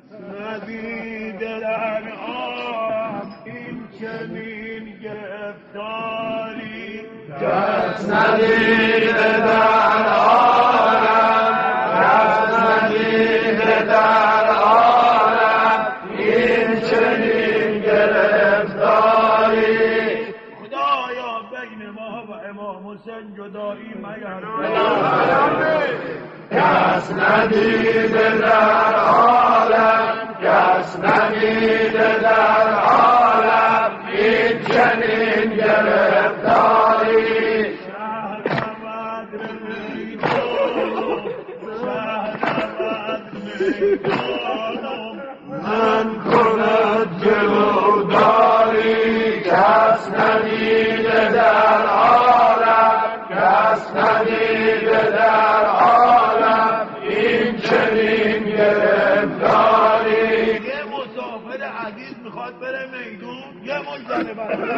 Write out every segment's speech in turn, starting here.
ندیده در عالم این چنین گرفتاری کس ندیده در عالم کس ندیده در عالم این چنین گرفتاری خدایا بین ما و امام حسین جدایی مگر کس ندیده در عالم کس ندیده در عالم این چنین گرفتاری شهر بدر میدانم شهر بدر میدانم من کند جلوداری کس ندیده در عالم کس ندیده در عالم این چنین گرفتاری یه مسافر عزیز میخواد بره میدون یه منزل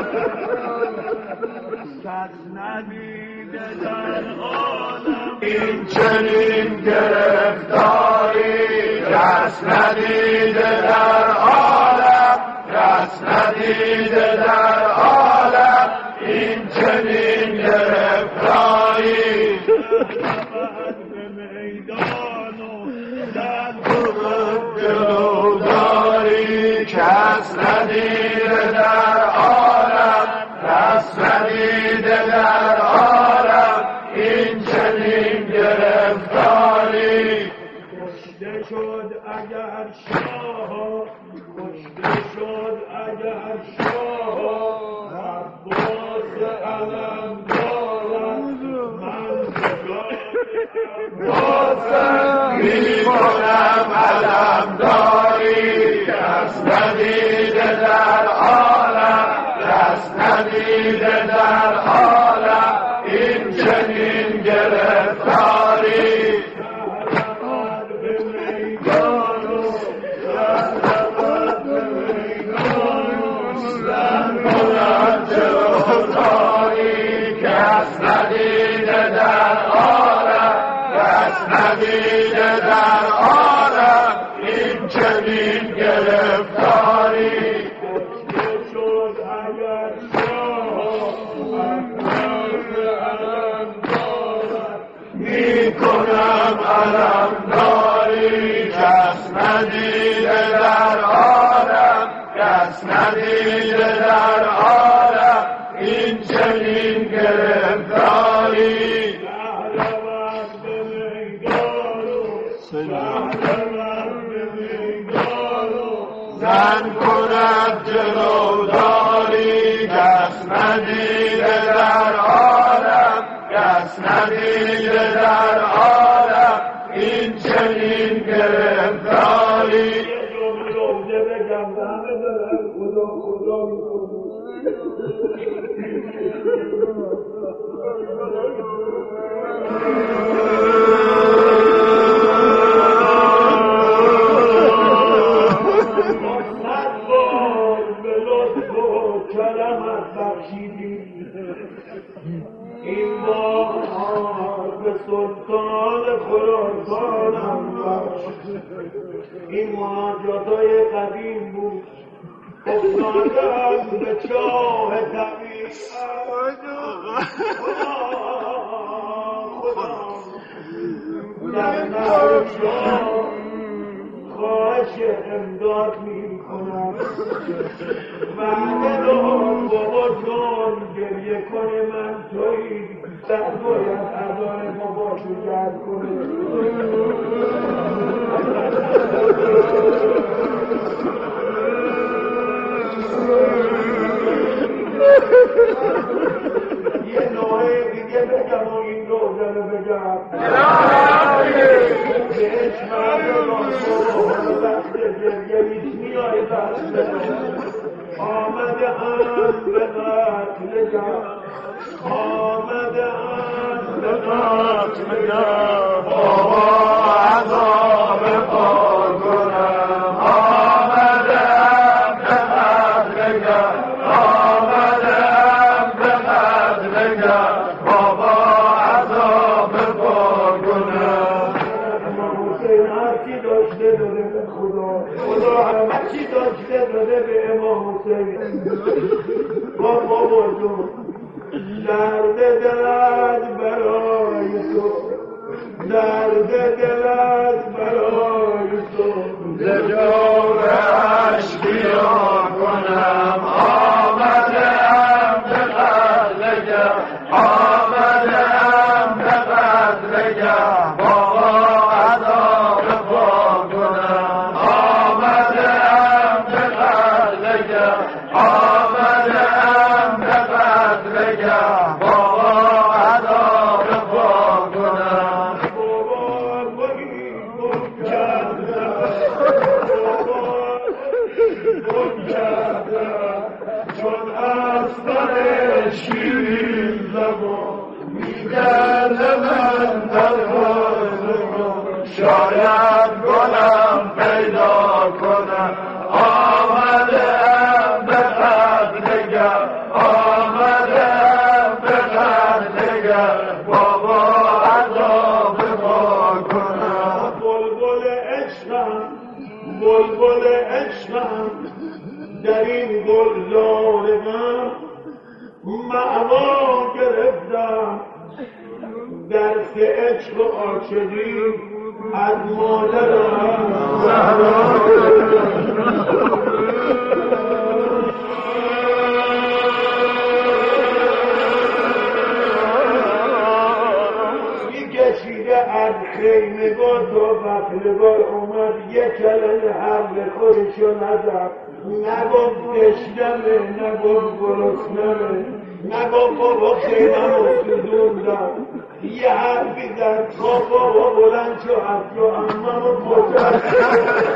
کس ندیده در عالم این چنین گرفتاری کس ندیده در عالم کس ندیده در عالم این چنین گرفتاری جلوداری کس ندیده در عالم کس ندیده در عالم این چنین گرفتاری کشته شد اگر شاه کشته شد اگر شاه عباس علم دارد من میکنم علمداری کس ندیده در عالم کس ندیده در عالم این چنین گرفتاری کس ندیده در عالم کس ندیده در عالم این چنین گرفتاری کشته شد اگر شاه عباس علم دارد میکنم علمداری کس ندیده در عالم کس ندیده در عالم این چنین گرفتاری زن کند جلوداری کس ندیده در عالم کس ندیده در عالم این چنین گرفتاری این بار به سلطان خراسانم بخش این مهاجرتای قدیم بود افتادم به چاه طبیعت خدا در نرشان خواهش امداد می کنم بعد بابا جان گریه کنه من تویی در باید ادای ما باشو جرد کنه یه نوعه دیگه بگم و این روزه رو بگم بهش مردمان رو وقت گریه میش میای دست آمده هم به قتل جم آمده هم به قتل جم بابا عذاب پار کنم آمده هم به قتل جم آمده هم به قتل جم بابا عذاب پار کنم حسین هرچی داشته داره خدا همه چی داشته داده به امام حسین. بابا جون درد دلت برای تو، درد دلت برای تو، زجور اشکیان کنم آمدم به قدرگم، آمدم به قدرگم بابا عذاب پا کنم، آمدم به قدرگم، آمدم به قدرگم بابا عذاب پا کنم. چون اسبر شیرین زبان میگرد من در حال، شاید گلم پیدا کنم آمدم به قدرگم، آمدم به قدرگم بابا عذاب پا کنم. بلبل عشقم، بلبل عشقم در این گلزار من معوا گرفتم، درس عشق و عاشقی از مادرم زهرا میکشیده از خیمگاه تا بخلگاه اومد، یک کلمه حمل خودشو نزد، نگفت دشنمه، نگفت گرسنمه، نگفت بابا خیمم رو سوزوندم، یه حرفی زد بابا بلند شو از جو امم رو پشت